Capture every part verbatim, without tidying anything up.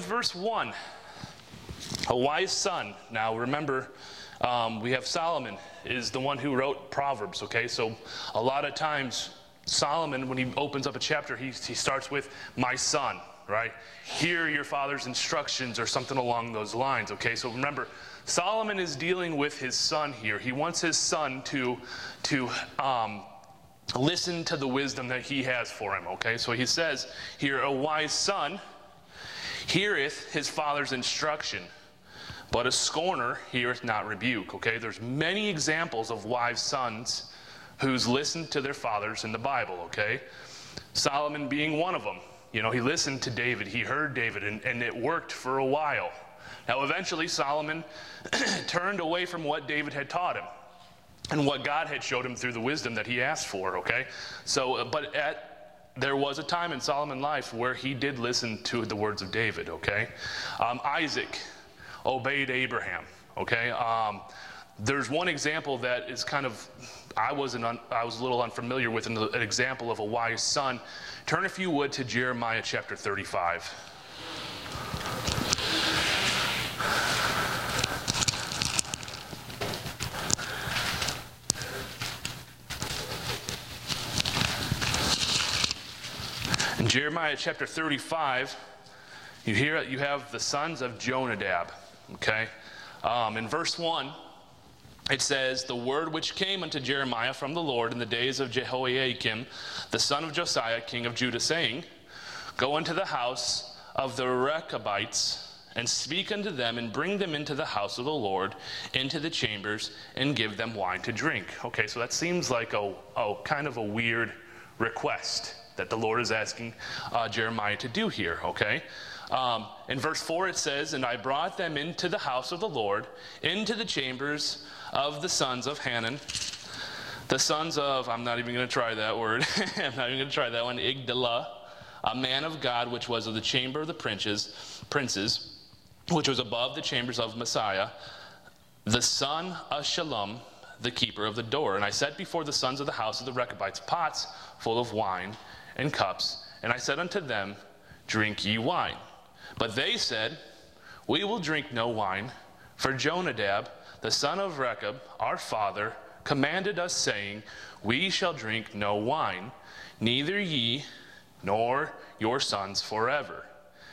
with verse one. A wise son. Now remember, um, we have Solomon is the one who wrote Proverbs, okay? So a lot of times, Solomon, when he opens up a chapter, he, he starts with, my son, right? Hear your father's instructions or something along those lines, okay? So remember, Solomon is dealing with his son here. He wants his son to, to um, listen to the wisdom that he has for him, okay? So he says here, a wise son heareth his father's instruction, but a scorner heareth not rebuke, okay? There's many examples of wise sons who's listened to their fathers in the Bible, okay? Solomon being one of them. You know, he listened to David, he heard David, and, and it worked for a while. Now eventually Solomon turned away from what David had taught him and what God had showed him through the wisdom that he asked for, okay? So, uh, but at, there was a time in Solomon's life where he did listen to the words of David, okay? Um, Isaac obeyed Abraham, okay? Um, there's one example that is kind of, I wasn't, un, I was a little unfamiliar with, an, an example of a wise son. Turn, if you would, to Jeremiah chapter thirty-five. In Jeremiah chapter thirty-five, you hear you have the sons of Jonadab, okay? Um, in verse one, it says, the word which came unto Jeremiah from the Lord in the days of Jehoiakim, the son of Josiah, king of Judah, saying, go unto the house of the Rechabites, and speak unto them, and bring them into the house of the Lord, into the chambers, and give them wine to drink. Okay, so that seems like a, a kind of a weird request that the Lord is asking uh, Jeremiah to do here, okay? Um, in verse four it says, and I brought them into the house of the Lord, into the chambers of the sons of Hanan, the sons of, I'm not even going to try that word, I'm not even going to try that one, Igdalah, a man of God, which was of the chamber of the princes, princes, which was above the chambers of Messiah, the son of Shalom, the keeper of the door. And I set before the sons of the house of the Rechabites pots full of wine and cups, and I said unto them, drink ye wine. But they said, we will drink no wine, for Jonadab, the son of Rechab, our father, commanded us, saying, we shall drink no wine, neither ye nor your sons forever.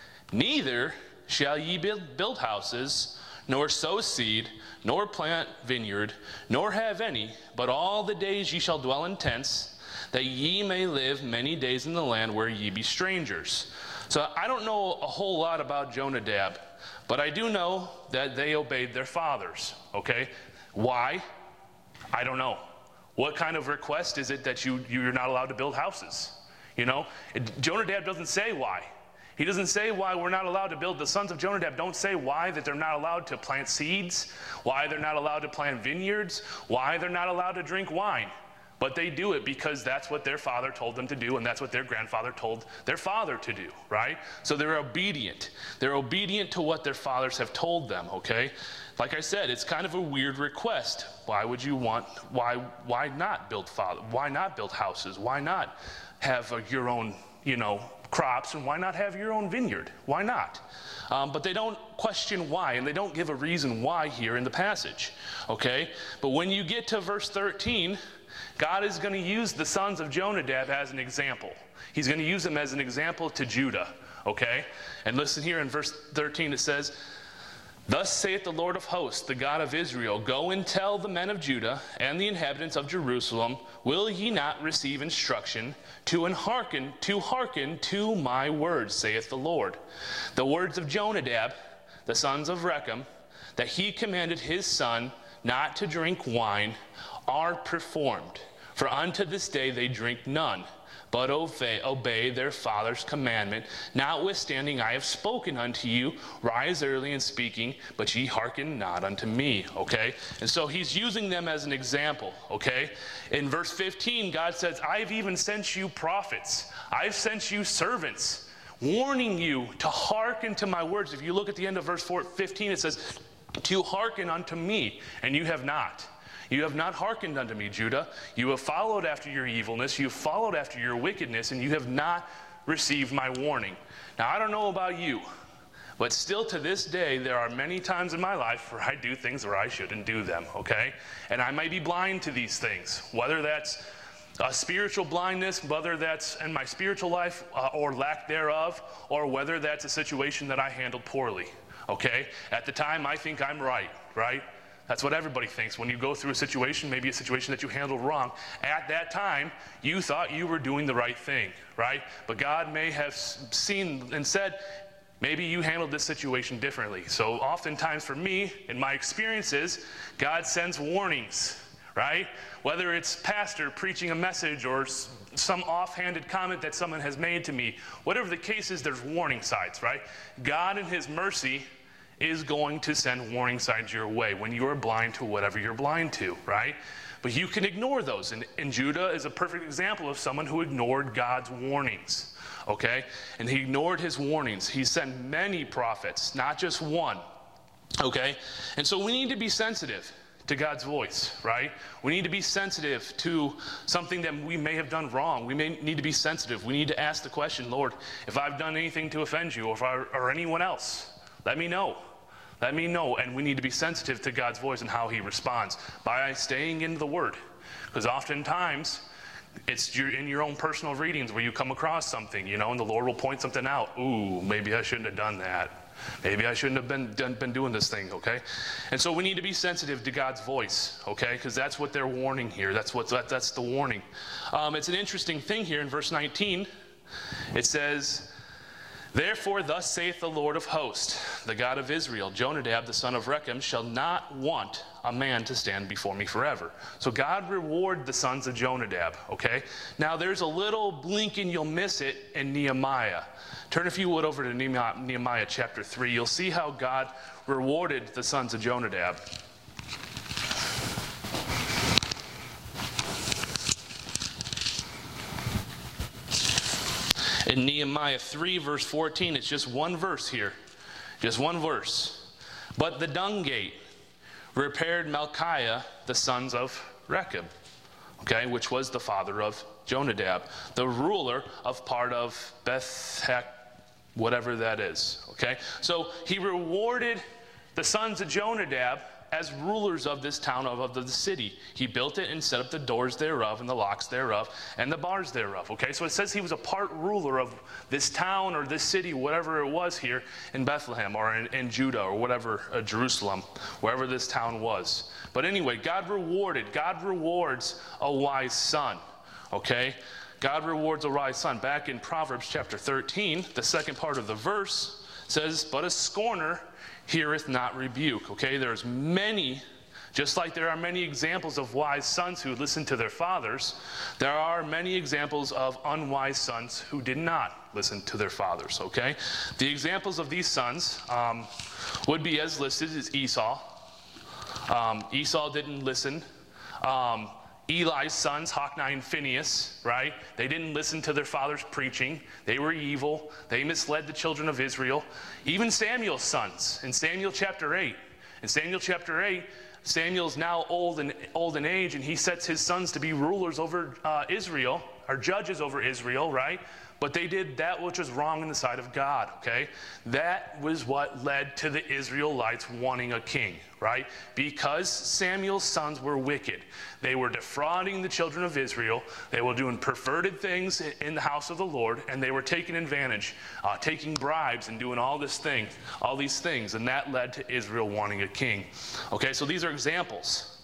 Neither shall ye build, build houses, nor sow seed, nor plant vineyard, nor have any, but all the days ye shall dwell in tents, that ye may live many days in the land where ye be strangers. So I don't know a whole lot about Jonadab, but I do know that they obeyed their fathers, okay? Why? I don't know. What kind of request is it that you, you're not allowed to build houses? You know, it, Jonadab doesn't say why. He doesn't say why we're not allowed to build. The sons of Jonadab don't say why that they're not allowed to plant seeds, why they're not allowed to plant vineyards, why they're not allowed to drink wine. But they do it because that's what their father told them to do, and that's what their grandfather told their father to do, right? So they're obedient. They're obedient to what their fathers have told them, okay? Like I said, it's kind of a weird request. Why would you want, why why not build father, why not build houses? Why not have uh, your own, you know, crops, and why not have your own vineyard? Why not? Um, but they don't question why, and they don't give a reason why here in the passage, okay? But when you get to verse thirteen, God is going to use the sons of Jonadab as an example. He's going to use them as an example to Judah, okay? And listen here in verse thirteen, it says, thus saith the Lord of hosts, the God of Israel, go and tell the men of Judah and the inhabitants of Jerusalem, will ye not receive instruction to hearken, to hearken to my words, saith the Lord. The words of Jonadab, the sons of Rechab, that he commanded his son not to drink wine, are performed. For unto this day they drink none, but obey, obey their father's commandment. Notwithstanding, I have spoken unto you, rise early in speaking, but ye hearken not unto me, okay? And so he's using them as an example, okay? In verse fifteen, God says, I've even sent you prophets. I've sent you servants, warning you to hearken to my words. If you look at the end of verse fifteen, it says, to hearken unto me, and you have not. You have not hearkened unto me, Judah. You have followed after your evilness. You have followed after your wickedness, and you have not received my warning. Now, I don't know about you, But still to this day, there are many times in my life where I do things where I shouldn't do them, okay? And I might be blind to these things, whether that's a spiritual blindness, whether that's in my spiritual life uh, or lack thereof, or whether that's a situation that I handled poorly, okay? At the time, I think I'm right, right? That's what everybody thinks. When you go through a situation, maybe a situation that you handled wrong, at that time, you thought you were doing the right thing, right? But God may have seen and said, maybe you handled this situation differently. So oftentimes for me, in my experiences, God sends warnings, right? Whether it's pastor preaching a message or some offhanded comment that someone has made to me, whatever the case is, there's warning signs, right? God in his mercy is going to send warning signs your way when you are blind to whatever you're blind to, right? But you can ignore those. And, and Judah is a perfect example of someone who ignored God's warnings. Okay? And he ignored his warnings. He sent many prophets, not just one. Okay? And so we need to be sensitive to God's voice, right? We need to be sensitive to something that we may have done wrong. We may need to be sensitive. We need to ask the question, Lord, if I've done anything to offend you or, if I, or anyone else, let me know. Let me know. And we need to be sensitive to God's voice and how he responds by staying in the Word. Because oftentimes, it's your, in your own personal readings where you come across something, you know, and the Lord will point something out. Ooh, maybe I shouldn't have done that. Maybe I shouldn't have been, done, been doing this thing, okay? And so we need to be sensitive to God's voice, okay? Because that's what they're warning here. That's, what, that, that's the warning. Um, it's an interesting thing here in verse nineteen. It says, therefore thus saith the Lord of hosts, the God of Israel, Jonadab the son of Rechem shall not want a man to stand before me forever. So God reward the sons of Jonadab, okay? Now there's a little blink and you'll miss it in Nehemiah. Turn, if you would, over to Nehemiah, Nehemiah chapter three. You'll see how God rewarded the sons of Jonadab. In Nehemiah three, verse fourteen, it's just one verse here. Just one verse. But the dung gate repaired Malchiah, the sons of Rechem, okay, which was the father of Jonadab, the ruler of part of Beth-Hek, whatever that is, okay? So he rewarded the sons of Jonadab as rulers of this town, of, of the city. He built it and set up the doors thereof and the locks thereof and the bars thereof, okay? So it says he was a part ruler of this town or this city, whatever it was here in Bethlehem or in, in Judah or whatever, uh, Jerusalem, wherever this town was. But anyway, God rewarded, God rewards a wise son, okay? God rewards a wise son. Back in Proverbs chapter thirteen, the second part of the verse says, but a scorner heareth not rebuke. Okay, there's many, just like there are many examples of wise sons who listened to their fathers, there are many examples of unwise sons who did not listen to their fathers, okay? The examples of these sons um, would be as listed as Esau. Um, Esau didn't listen. Um, Eli's sons, Hophni and Phinehas, right? They didn't listen to their father's preaching. They were evil. They misled the children of Israel. Even Samuel's sons in Samuel chapter eight. In Samuel chapter eight, Samuel's now old and old in age, and he sets his sons to be rulers over uh, Israel, or judges over Israel, right? But they did that which was wrong in the sight of God, okay? That was what led to the Israelites wanting a king, right? Because Samuel's sons were wicked. They were defrauding the children of Israel. They were doing perverted things in the house of the Lord, and they were taking advantage, uh, taking bribes and doing all this thing, all these things, and that led to Israel wanting a king. Okay, so these are examples.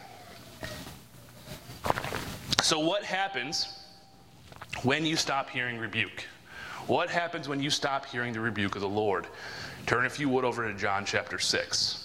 So what happens when you stop hearing rebuke? What happens when you stop hearing the rebuke of the Lord? Turn, if you would, over to John chapter six.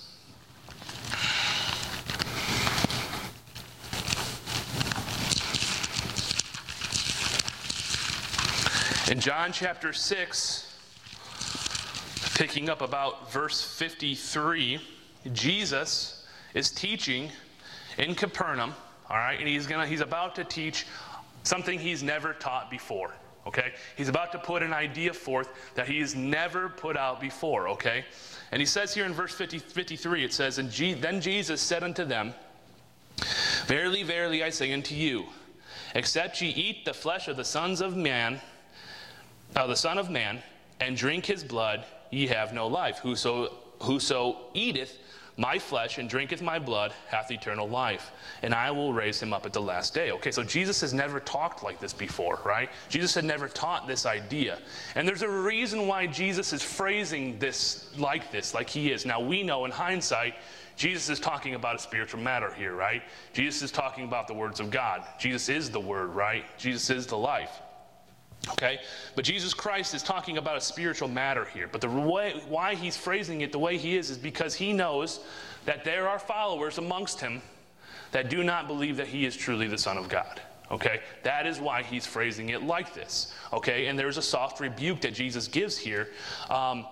In John chapter six, picking up about verse fifty-three, Jesus is teaching in Capernaum, all right, and he's gonna he's about to teach something he's never taught before, okay? He's about to put an idea forth that he has never put out before, okay? And he says here in verse fifty, fifty-three, it says, and Je- then Jesus said unto them, verily, verily, I say unto you, except ye eat the flesh of the sons of man, uh, the Son of Man, and drink his blood, ye have no life. Whoso, whoso eateth my flesh and drinketh my blood hath eternal life, and I will raise him up at the last day. Okay, so Jesus has never talked like this before, right? Jesus had never taught this idea. And there's a reason why Jesus is phrasing this like this, like he is. Now, we know in hindsight, Jesus is talking about a spiritual matter here, right? Jesus is talking about the words of God. Jesus is the Word, right? Jesus is the life. Okay, but Jesus Christ is talking about a spiritual matter here. But the way why he's phrasing it the way he is is because he knows that there are followers amongst him that do not believe that he is truly the Son of God. Okay, that is why he's phrasing it like this. Okay, and there's a soft rebuke that Jesus gives here. Um,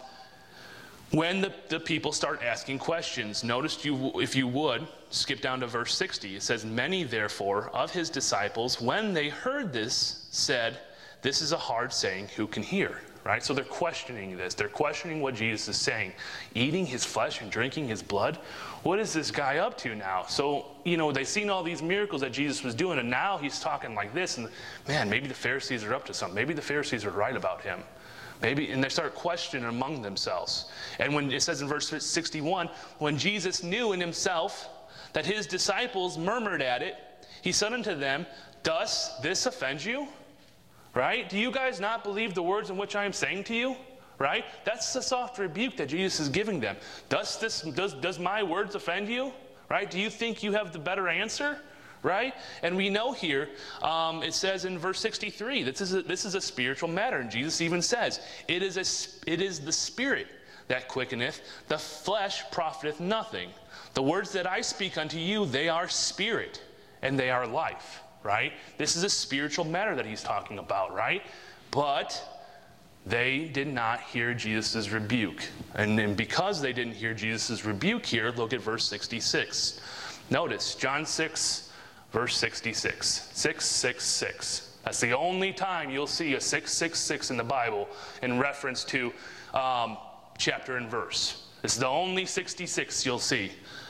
when the, the people start asking questions, notice you, if you would, skip down to verse sixty. It says, many therefore of his disciples, when they heard this, said, this is a hard saying, who can hear? Right? So they're questioning this. They're questioning what Jesus is saying. Eating his flesh and drinking his blood? What is this guy up to now? So, you know, they've seen all these miracles that Jesus was doing, and now he's talking like this. And man, maybe the Pharisees are up to something. Maybe the Pharisees are right about him. Maybe, and they start questioning among themselves. And when it says in verse sixty-one, when Jesus knew in himself that his disciples murmured at it, he said unto them, does this offend you? Right? Do you guys not believe the words in which I am saying to you? Right? That's the soft rebuke that Jesus is giving them. Does this does does my words offend you? Right? Do you think you have the better answer? Right? And we know here, um, it says in verse sixty-three, this is a, this is a spiritual matter, and Jesus even says, it is a it is the Spirit that quickeneth, the flesh profiteth nothing. The words that I speak unto you, they are spirit, and they are life. Right? This is a spiritual matter that he's talking about, right? But they did not hear Jesus' rebuke. And, and because they didn't hear Jesus' rebuke here, look at verse sixty-six. Notice, John six, verse sixty-six. six six six. That's the only time you'll see a six six six in the Bible in reference to um, chapter and verse. It's the only sixty-six you'll see.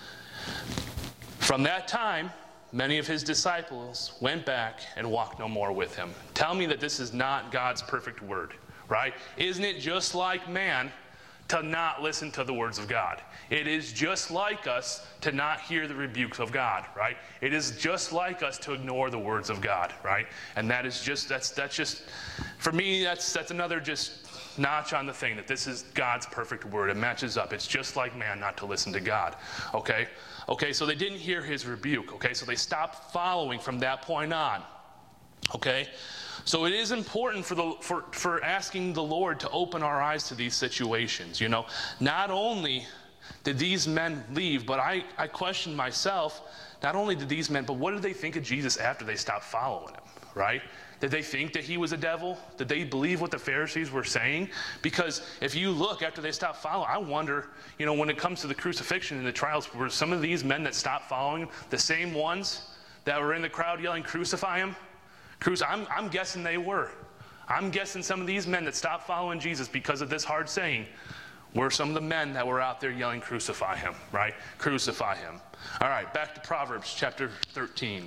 From that time, many of his disciples went back and walked no more with him. Tell me that this is not God's perfect word, right? Isn't it just like man to not listen to the words of God? It is just like us to not hear the rebukes of God, right? It is just like us to ignore the words of God, right? And that is just, that's that's just, for me, that's that's another just notch on the thing, that this is God's perfect word. It matches up. It's just like man not to listen to God, okay? Okay, so they didn't hear his rebuke, okay? So they stopped following from that point on, okay? So it is important for the for, for asking the Lord to open our eyes to these situations, you know? Not only did these men leave, but I, I question myself, not only did these men, but what did they think of Jesus after they stopped following him, right? Did they think that he was a devil? Did they believe what the Pharisees were saying? Because if you look after they stopped following, I wonder, you know, when it comes to the crucifixion and the trials, were some of these men that stopped following the same ones that were in the crowd yelling, crucify him? Cruci- I'm, I'm guessing they were. I'm guessing some of these men that stopped following Jesus because of this hard saying were some of the men that were out there yelling, crucify him, right? Crucify him. All right, back to Proverbs chapter thirteen.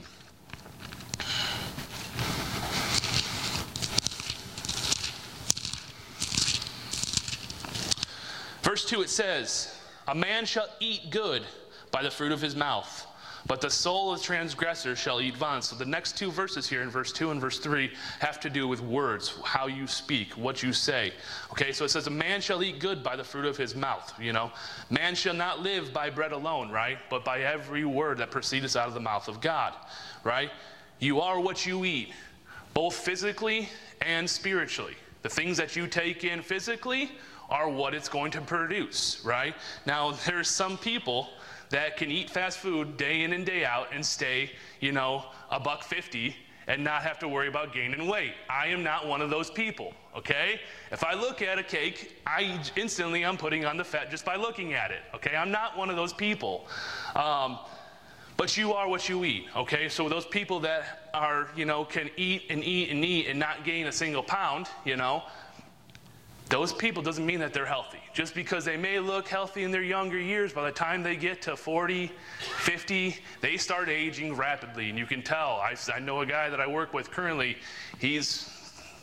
Verse two, it says, a man shall eat good by the fruit of his mouth, but the soul of transgressors shall eat violence. So the next two verses here in verse two and verse three have to do with words, how you speak, what you say. Okay, so it says, a man shall eat good by the fruit of his mouth, you know. Man shall not live by bread alone, right, but by every word that proceedeth out of the mouth of God, right? You are what you eat, both physically and spiritually. The things that you take in physically are what it's going to produce, right? Now, there's some people that can eat fast food day in and day out and stay, you know, a buck fifty and not have to worry about gaining weight. I am not one of those people, okay? If I look at a cake, I instantly I'm putting on the fat just by looking at it, okay? I'm not one of those people. Um, but you are what you eat, okay? So those people that are, you know, can eat and eat and eat and not gain a single pound, you know, those people doesn't mean that they're healthy. Just because they may look healthy in their younger years, by the time they get to forty, fifty, they start aging rapidly. And you can tell. I, I know a guy that I work with currently. He's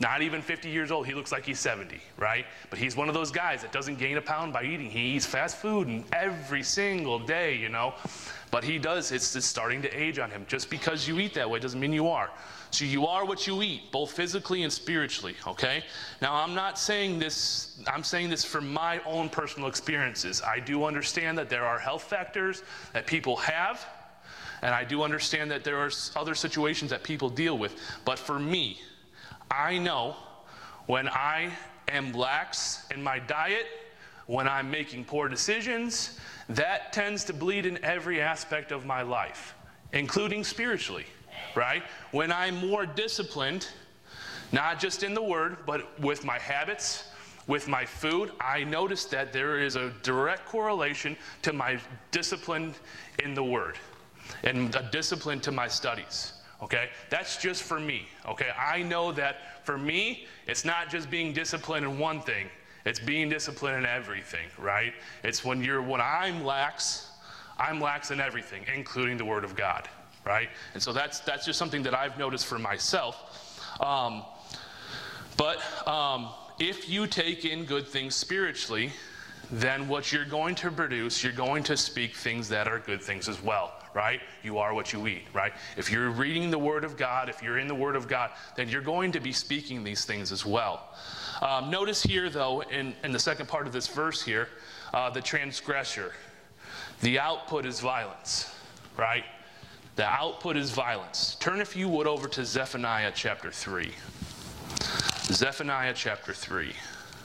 Not even fifty years old. He looks like he's seventy, right? But he's one of those guys that doesn't gain a pound by eating. He eats fast food and every single day, you know. But he does. It's, it's starting to age on him. Just because you eat that way doesn't mean you are. So you are what you eat, both physically and spiritually, okay? Now, I'm not saying this, I'm saying this from my own personal experiences. I do understand that there are health factors that people have, and I do understand that there are other situations that people deal with. But for me, I know when I am lax in my diet, when I'm making poor decisions, that tends to bleed in every aspect of my life, including spiritually, right? When I'm more disciplined, not just in the Word, but with my habits, with my food, I notice that there is a direct correlation to my discipline in the Word and a discipline to my studies. Okay, that's just for me. Okay, I know that for me, it's not just being disciplined in one thing. It's being disciplined in everything, right? It's when you're, when I'm lax, I'm lax in everything, including the Word of God, right? And so that's that's just something that I've noticed for myself. Um, but um, if you take in good things spiritually, then what you're going to produce, you're going to speak things that are good things as well, right? You are what you eat, right? If you're reading the Word of God, if you're in the Word of God, then you're going to be speaking these things as well. Um, notice here, though, in, in the second part of this verse here, uh, the transgressor. The output is violence, right? The output is violence. Turn, if you would, over to Zephaniah chapter three. Zephaniah chapter three.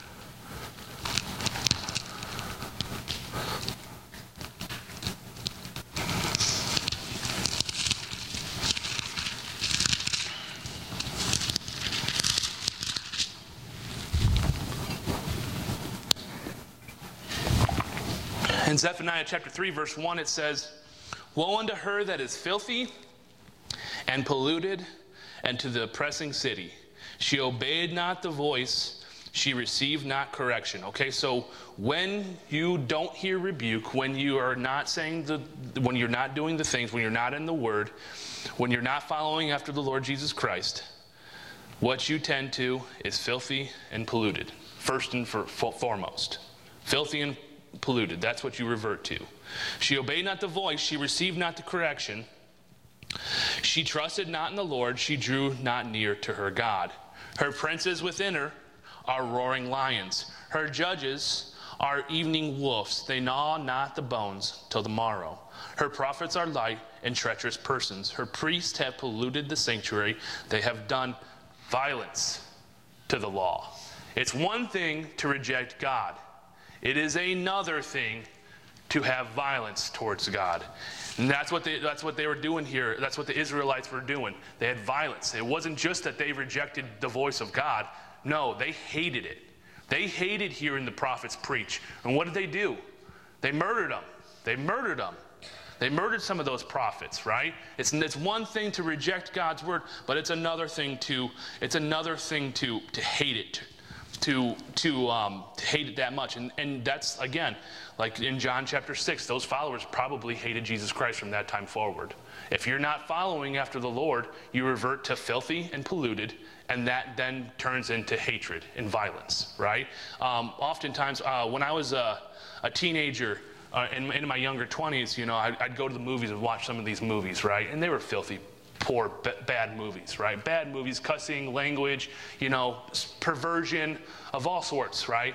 In Zephaniah chapter three, verse one, it says, "Woe unto her that is filthy and polluted, and to the oppressing city. She obeyed not the voice, she received not correction." Okay, so when you don't hear rebuke, when you are not saying the, when you're not doing the things, when you're not in the Word, when you're not following after the Lord Jesus Christ, what you tend to is filthy and polluted, first and for, for, foremost. Filthy and polluted, that's what you revert to. She obeyed not the voice, she received not the correction. She trusted not in the Lord, she drew not near to her God. Her princes within her are roaring lions. Her judges are evening wolves. They gnaw not the bones till the morrow. Her prophets are light and treacherous persons. Her priests have polluted the sanctuary. They have done violence to the law. It's one thing to reject God. It is another thing to have violence towards God. And that's what they, that's what they were doing here. That's what the Israelites were doing. They had violence. It wasn't just that they rejected the voice of God. No, they hated it. They hated hearing the prophets preach. And what did they do? They murdered them. They murdered them. They murdered some of those prophets, right? It's, it's one thing to reject God's word, but it's another thing to it's another thing to to hate it. To to um, to hate it that much, and and that's again, like in John chapter six, those followers probably hated Jesus Christ from that time forward. If you're not following after the Lord, you revert to filthy and polluted, and that then turns into hatred and violence, right? Um, oftentimes, uh, when I was a, a teenager, uh, in, in my younger twenties, you know, I'd, I'd go to the movies and watch some of these movies, right? And they were filthy, poor, b- bad movies, right? Bad movies, cussing, language, you know, perversion of all sorts, right?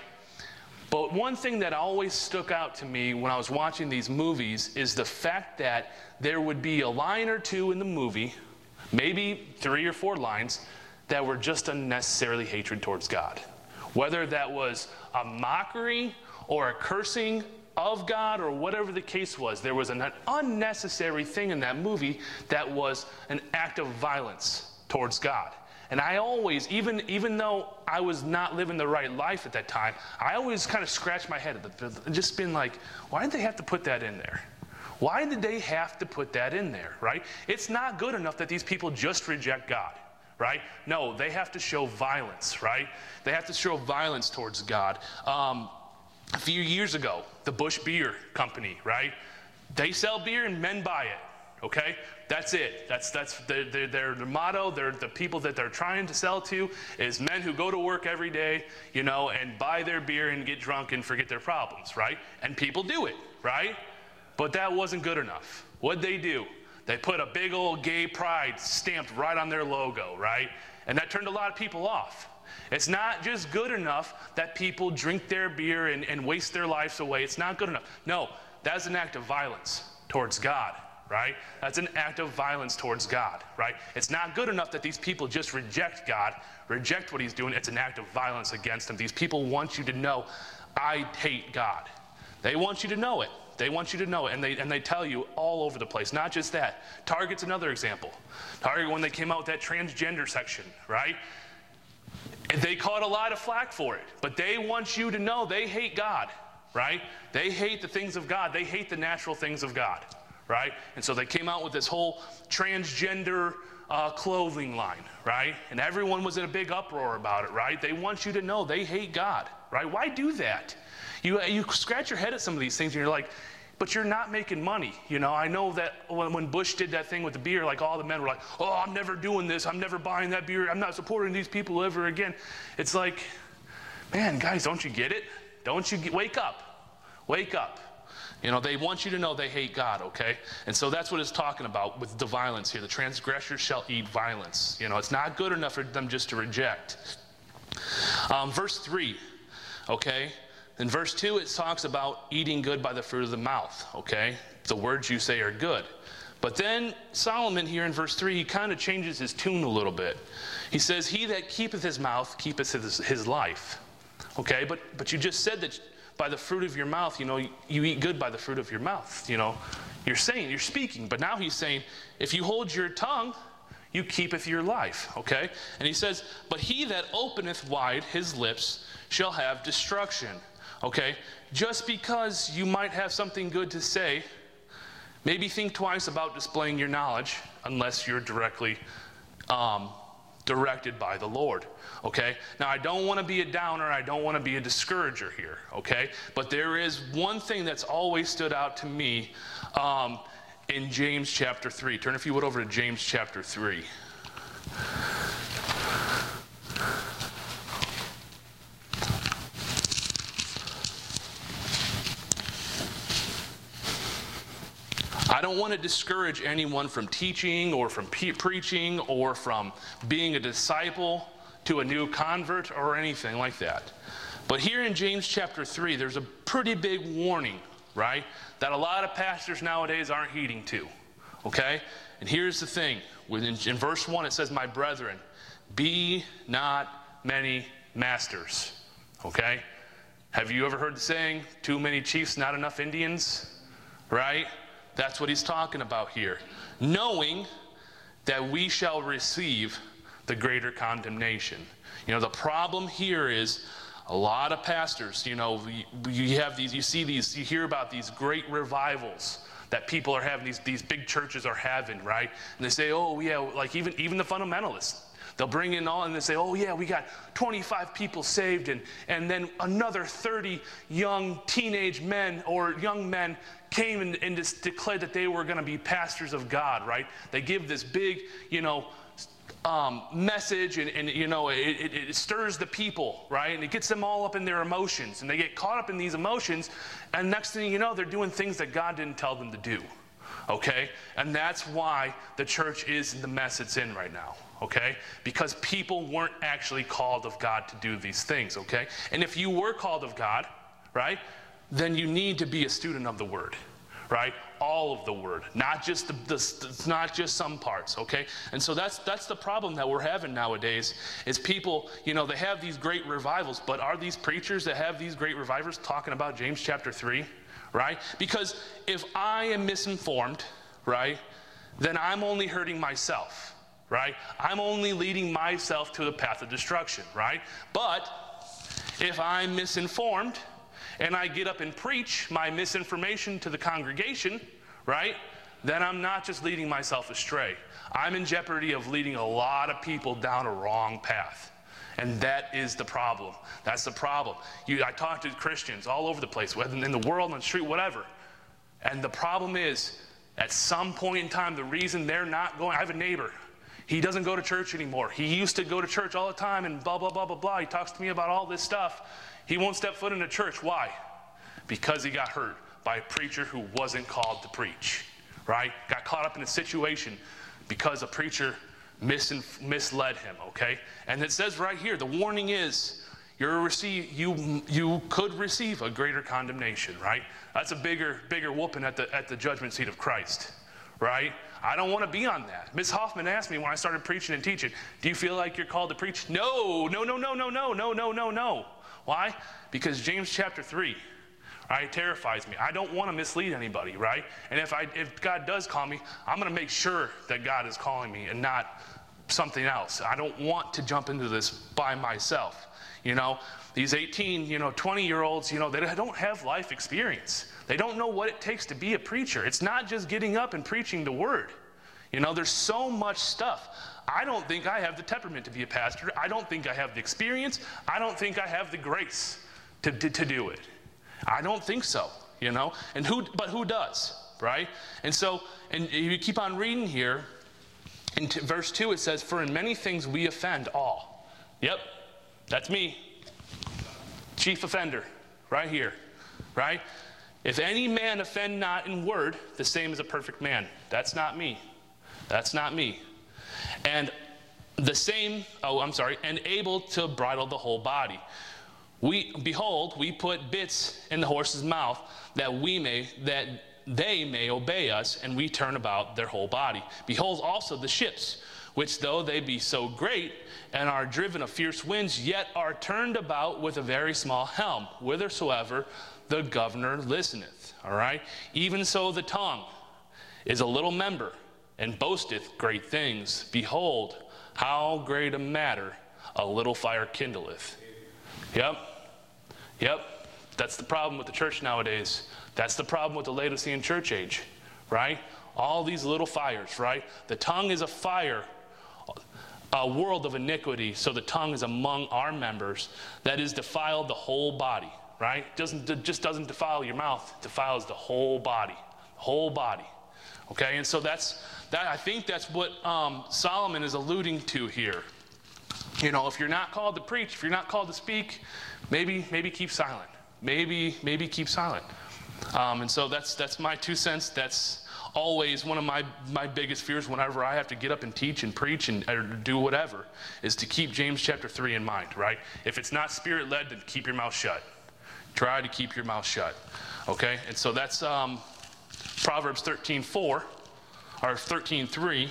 But one thing that always stuck out to me when I was watching these movies is the fact that there would be a line or two in the movie, maybe three or four lines, that were just unnecessarily hatred towards God. Whether that was a mockery or a cursing of God or whatever the case was, there was an unnecessary thing in that movie that was an act of violence towards God. And I always, even, even though I was not living the right life at that time, I always kind of scratched my head at the, just been like, why did they have to put that in there? Why did they have to put that in there, right? It's not good enough that these people just reject God, right? No, they have to show violence, right? They have to show violence towards God. Um, a few years ago, the Busch Beer Company, right? They sell beer and men buy it, okay? That's it. That's that's their, their, their motto. They're the people that they're trying to sell to is men who go to work every day, you know, and buy their beer and get drunk and forget their problems, right? And people do it, right? But that wasn't good enough. What'd they do? They put a big old gay pride stamped right on their logo, right? And that turned a lot of people off. It's not just good enough that people drink their beer and, and waste their lives away. It's not good enough. No, that's an act of violence towards God, right? That's an act of violence towards God, right? It's not good enough that these people just reject God, reject what he's doing. It's an act of violence against him. These people want you to know, I hate God. They want you to know it. They want you to know it, and they and they tell you all over the place. Not just that. Target's another example. Target, when they came out with that transgender section, right? They caught a lot of flack for it, but they want you to know they hate God, right? They hate the things of God. They hate the natural things of God, right? And so they came out with this whole transgender uh, clothing line, right? And everyone was in a big uproar about it, right? They want you to know they hate God, right? Why do that? You, you scratch your head at some of these things and you're like, but you're not making money. You know, I know that when, when Bush did that thing with the beer, like all the men were like, oh, I'm never doing this. I'm never buying that beer. I'm not supporting these people ever again. It's like, man, guys, don't you get it? Don't you get, wake up. Wake up. You know, they want you to know they hate God, okay? And so that's what it's talking about with the violence here. The transgressors shall eat violence. You know, it's not good enough for them just to reject. Um, verse three, okay? In verse two, it talks about eating good by the fruit of the mouth, okay? The words you say are good. But then Solomon here in verse three, he kind of changes his tune a little bit. He says, he that keepeth his mouth keepeth his, his life, okay? But, but you just said that by the fruit of your mouth, you know, you, you eat good by the fruit of your mouth, you know. You're saying, you're speaking, but now he's saying, if you hold your tongue, you keepeth your life, okay? And he says, but he that openeth wide his lips shall have destruction. Okay, just because you might have something good to say, maybe think twice about displaying your knowledge unless you're directly um, directed by the Lord. Okay, now I don't want to be a downer, I don't want to be a discourager here, okay, but there is one thing that's always stood out to me um, in James chapter three. Turn, if you would, over to James chapter three. I don't want to discourage anyone from teaching or from pe- preaching or from being a disciple to a new convert or anything like that. But here in James chapter three, there's a pretty big warning, right, that a lot of pastors nowadays aren't heeding to, okay? And here's the thing. Within, in verse one, it says, my brethren, be not many masters, okay? Have you ever heard the saying, too many chiefs, not enough Indians, right? That's what he's talking about here. Knowing that we shall receive the greater condemnation. You know, the problem here is a lot of pastors, you know, you have these, you see these, you hear about these great revivals that people are having, these, these big churches are having, right? And they say, oh, yeah, like even, even the fundamentalists. They'll bring in all and they say, oh, yeah, we got twenty-five people saved, and, and then another thirty young teenage men or young men came and, and just declared that they were going to be pastors of God, right? They give this big, you know, um, message, and, and you know, it, it, it stirs the people, right? And it gets them all up in their emotions, and they get caught up in these emotions, and next thing you know, they're doing things that God didn't tell them to do, okay? And that's why the church is in the mess it's in right now. Okay? Because people weren't actually called of God to do these things, okay? And if you were called of God, right, then you need to be a student of the Word, right? All of the Word, not just the, the not just some parts, okay? And so that's that's the problem that we're having nowadays is people, you know, they have these great revivals, but are these preachers that have these great revivals talking about James chapter three, right? Because if I am misinformed, right, then I'm only hurting myself. Right? I'm only leading myself to the path of destruction, right? But if I'm misinformed and I get up and preach my misinformation to the congregation, right, then I'm not just leading myself astray. I'm in jeopardy of leading a lot of people down a wrong path. And that is the problem. That's the problem. You, I talk to Christians all over the place, whether in the world, on the street, whatever. And the problem is At some point in time, the reason they're not going, I have a neighbor. He doesn't go to church anymore. He used to go to church all the time and blah, blah, blah, blah, blah. He talks to me about all this stuff. He won't step foot into church. Why? Because he got hurt by a preacher who wasn't called to preach, right? Got caught up in a situation because a preacher mis- misled him, okay? And it says right here, the warning is, you're receive, you, you could receive a greater condemnation, right? That's a bigger, bigger whooping at the, at the judgment seat of Christ, right? I don't want to be on that. Miz Hoffman asked me when I started preaching and teaching, do you feel like you're called to preach? No, no, no, no, no, no, no, no, no, no. Why? Because James chapter three, right, terrifies me. I don't want to mislead anybody, right? And if I, if God does call me, I'm going to make sure that God is calling me and not something else. I don't want to jump into this by myself. You know, these eighteen, you know, twenty-year-olds, you know, they don't have life experience. They don't know what it takes to be a preacher. It's not just getting up and preaching the word. You know, there's so much stuff. I don't think I have the temperament to be a pastor. I don't think I have the experience. I don't think I have the grace to, to, to do it. I don't think so, you know. And who, but who does, right? And so, and you keep on reading here, in t- verse two it says, for in many things we offend all. Yep, that's me. Chief offender, right here, right? If any man offend not in word, the same as a perfect man. That's not me. That's not me. And the same, oh, I'm sorry, and able to bridle the whole body. We, behold, we put bits in the horse's mouth that we may, that they may obey us, and we turn about their whole body. Behold also the ships, which though they be so great, and are driven of fierce winds, yet are turned about with a very small helm, whithersoever the governor listeneth. All right? Even so the tongue is a little member, and boasteth great things. Behold, how great a matter a little fire kindleth. Yep. Yep. That's the problem with the church nowadays. That's the problem with the Laodicean church age, right? All these little fires, right? The tongue is a fire, a world of iniquity. So the tongue is among our members that is defiled the whole body, right? Doesn't, it just doesn't defile your mouth. It defiles the whole body, whole body. Okay, and so that's, that. I think that's what um, Solomon is alluding to here. You know, if you're not called to preach, if you're not called to speak, maybe maybe keep silent. Maybe maybe keep silent. Um, and so that's that's my two cents. That's always one of my, my biggest fears whenever I have to get up and teach and preach and or do whatever, is to keep James chapter three in mind, right? If it's not spirit-led, then keep your mouth shut. Try to keep your mouth shut. Okay? And so that's um, Proverbs thirteen four, or thirteen three.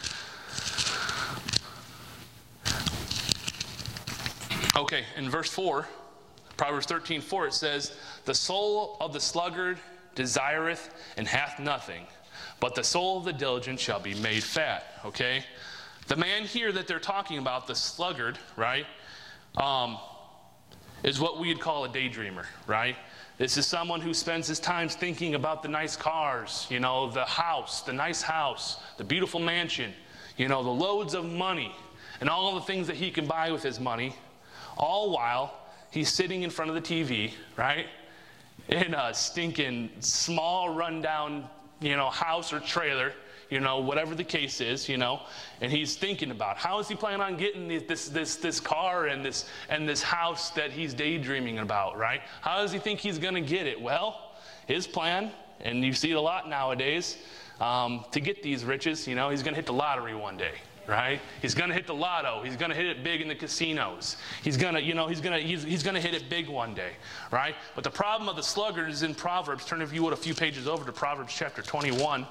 Okay, in verse four, Proverbs thirteen four, it says, the soul of the sluggard desireth and hath nothing, but the soul of the diligent shall be made fat. Okay? The man here that they're talking about, the sluggard, right, um, is what we'd call a daydreamer, right? This is someone who spends his time thinking about the nice cars, you know, the house, the nice house, the beautiful mansion, you know, the loads of money, and all the things that he can buy with his money, all while he's sitting in front of the T V, right, in a stinking small rundown, you know, house or trailer, you know, whatever the case is, you know, and he's thinking about how is he planning on getting this this this car and this and this house that he's daydreaming about, right? How does he think he's going to get it? Well, his plan, and you see it a lot nowadays, um, to get these riches, you know, he's going to hit the lottery one day. Right? He's going to hit the lotto. He's going to hit it big in the casinos. He's going to, you know, he's going to he's, he's going to hit it big one day, right? But the problem of the sluggard is in Proverbs. Turn, if you would, a few pages over to Proverbs chapter twenty-one.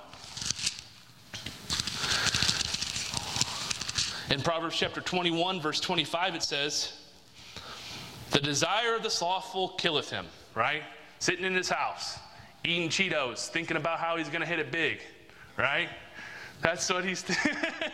In Proverbs chapter twenty-one, verse twenty-five, it says, the desire of the slothful killeth him, right? Sitting in his house, eating Cheetos, thinking about how he's going to hit it big, right? That's what he's th-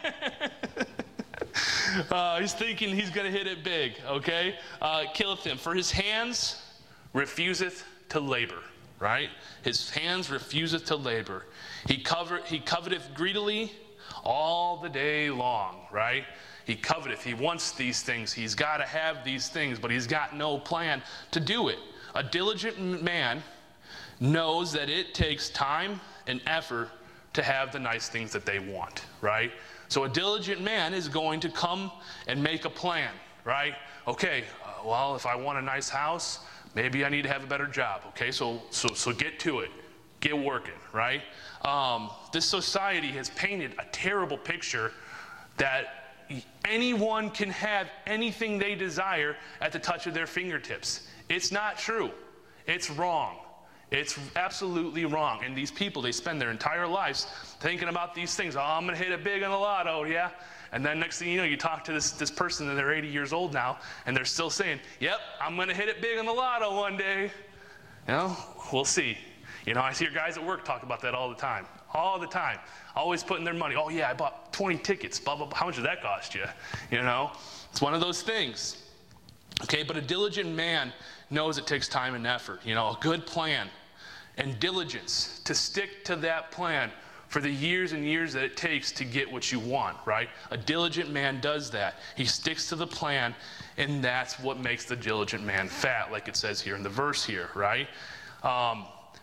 uh, he's thinking he's going to hit it big, okay? Uh, killeth him, for his hands refuseth to labor, right? His hands refuseth to labor. He, cover, he coveteth greedily all the day long, right? He coveteth. He wants these things. He's got to have these things, but he's got no plan to do it. A diligent man knows that it takes time and effort to have the nice things that they want, right? So a diligent man is going to come and make a plan, right? Okay, uh, well, if I want a nice house, maybe I need to have a better job, okay? So so so get to it. Get working, right? Um, this society has painted a terrible picture that anyone can have anything they desire at the touch of their fingertips. It's not true. It's wrong. It's absolutely wrong. And these people, they spend their entire lives thinking about these things. Oh, I'm going to hit it big on the lotto, yeah? And then next thing you know, you talk to this, this person and they're eighty years old now, and they're still saying, yep, I'm going to hit it big on the lotto one day. You know, we'll see. You know, I hear guys at work talk about that all the time. All the time. Always putting their money. Oh, yeah, I bought twenty tickets. Blah, blah, blah. How much did that cost you? You know, it's one of those things. Okay, but a diligent man knows it takes time and effort. You know, a good plan and diligence to stick to that plan for the years and years that it takes to get what you want, right? A diligent man does that. He sticks to the plan, and that's what makes the diligent man fat, like it says here in the verse here, right? Um,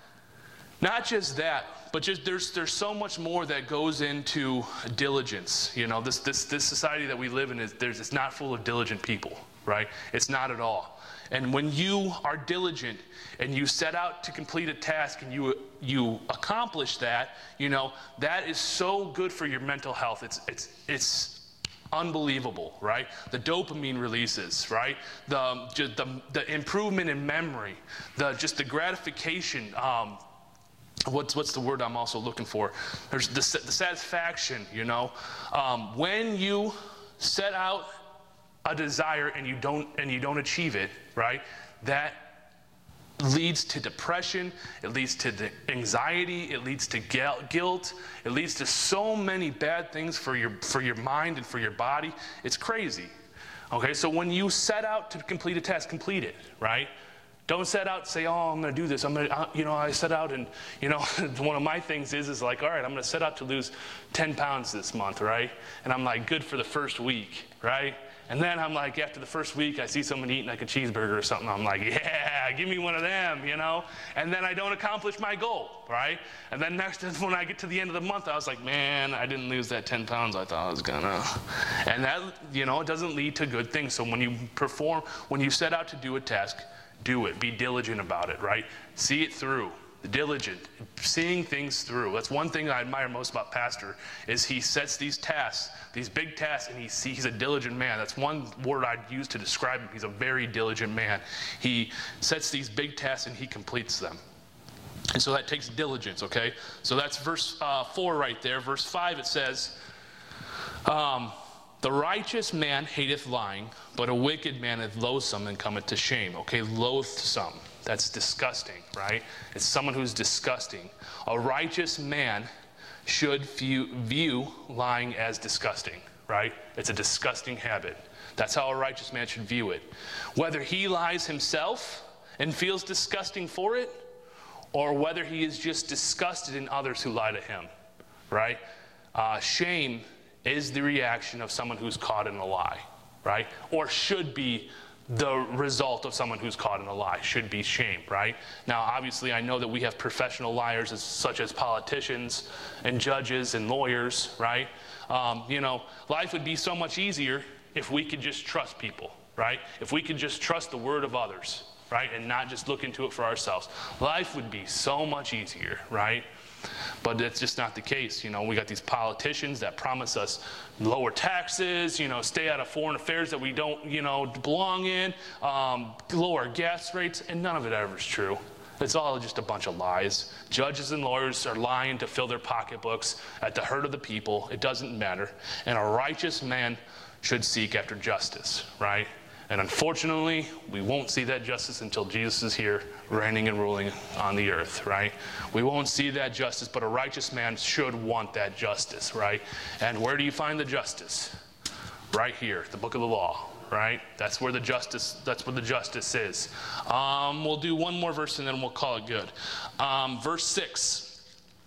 Not just that, but just there's there's so much more that goes into diligence. You know, this this this society that we live in is there's it's not full of diligent people, right? It's not at all. And when you are diligent and you set out to complete a task and you you accomplish that, you know, that is so good for your mental health. It's it's it's unbelievable, right? The dopamine releases, right? The just the the improvement in memory, the just the gratification. Um, What's what's the word I'm also looking for? There's the, the satisfaction, you know. Um, when you set out a desire and you don't and you don't achieve it, right? That leads to depression. It leads to the anxiety. It leads to guilt. It leads to so many bad things for your for your mind and for your body. It's crazy. Okay, so when you set out to complete a task, complete it, right? Don't set out and say, oh, I'm going to do this. I'm going to, you know, I set out and, you know, one of my things is, is like, all right, I'm going to set out to lose ten pounds this month, right? And I'm like, good for the first week, right? And then I'm like, after the first week, I see someone eating like a cheeseburger or something. I'm like, yeah, give me one of them, you know? And then I don't accomplish my goal, right? And then next, when I get to the end of the month, I was like, man, I didn't lose that ten pounds I thought I was gonna. And that, you know, it doesn't lead to good things. So when you perform, when you set out to do a task, do it. Be diligent about it, right? See it through. Diligent. Seeing things through. That's one thing I admire most about Pastor is he sets these tasks, these big tasks, and he sees, he's a diligent man. That's one word I'd use to describe him. He's a very diligent man. He sets these big tasks and he completes them. And so that takes diligence, okay? So that's verse uh, four right there. Verse five, it says, um, the righteous man hateth lying, but a wicked man is loathsome and cometh to shame. Okay, loathsome. That's disgusting, right? It's someone who's disgusting. A righteous man should view, view lying as disgusting, right? It's a disgusting habit. That's how a righteous man should view it. Whether he lies himself and feels disgusting for it, or whether he is just disgusted in others who lie to him, right? Uh, shame is the reaction of someone who's caught in a lie, right? Or should be the result of someone who's caught in a lie, should be shame, right? Now, obviously, I know that we have professional liars as, such as politicians and judges and lawyers, right? Um, you know, life would be so much easier if we could just trust people, right? If we could just trust the word of others, right? And not just look into it for ourselves. Life would be so much easier, right? But that's just not the case. You know, we got these politicians that promise us lower taxes, you know, stay out of foreign affairs that we don't, you know, belong in, um, lower gas rates, and none of it ever is true. It's all just a bunch of lies. Judges and lawyers are lying to fill their pocketbooks at the hurt of the people. It doesn't matter. And a righteous man should seek after justice, right? And unfortunately, we won't see that justice until Jesus is here reigning and ruling on the earth, right? We won't see that justice, but a righteous man should want that justice, right? And where do you find the justice? Right here, the book of the law, right? That's where the justice, that's where the justice is. Um, we'll do one more verse and then we'll call it good. Um, verse six.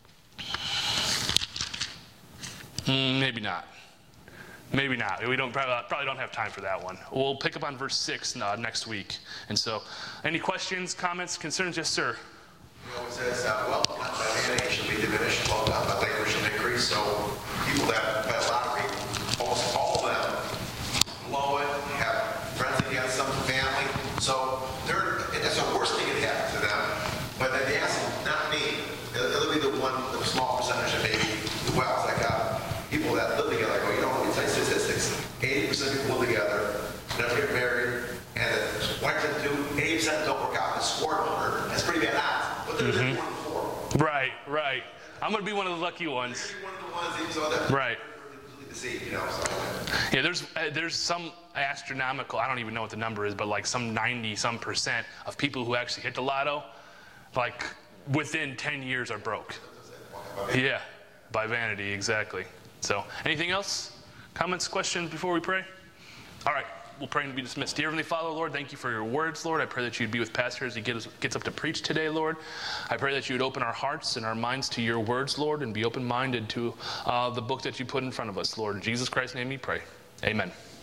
Mm, maybe not. Maybe not. We don't probably don't have time for that one. We'll pick up on verse six uh, next week. And so, any questions, comments, concerns? Yes, sir. You know, it says, uh, wealth not by man shall be diminished, wealth not by labor shall So people that play lottery, almost all of them blow it, have friends against them, family. So they're, that's the worst thing that happened to them. But they ask them, not me. It'll, it'll be the one, the small percentage of maybe the wells that got people that live together. I go, you know, let me tell you statistics. eighty percent of people live together, never get married, and one percent do, eighty percent don't work out. It's four owner. That's pretty bad odds. But they're mm-hmm. one in four. Right, right. I'm going to be one of the lucky ones. One of the ones that you saw that. Right. See, you know, so. Yeah, there's uh, there's some astronomical, I don't even know what the number is, but like some ninety some percent of people who actually hit the lotto, like within ten years are broke. Yeah, by vanity, exactly. So, anything else? Comments, questions before we pray? All right, we'll pray and be dismissed. Dear Heavenly Father, Lord, thank you for your words, Lord. I pray that you'd be with Pastor as he gets, gets up to preach today, Lord. I pray that you would open our hearts and our minds to your words, Lord, and be open-minded to uh, the book that you put in front of us, Lord. In Jesus Christ's name we pray. Amen.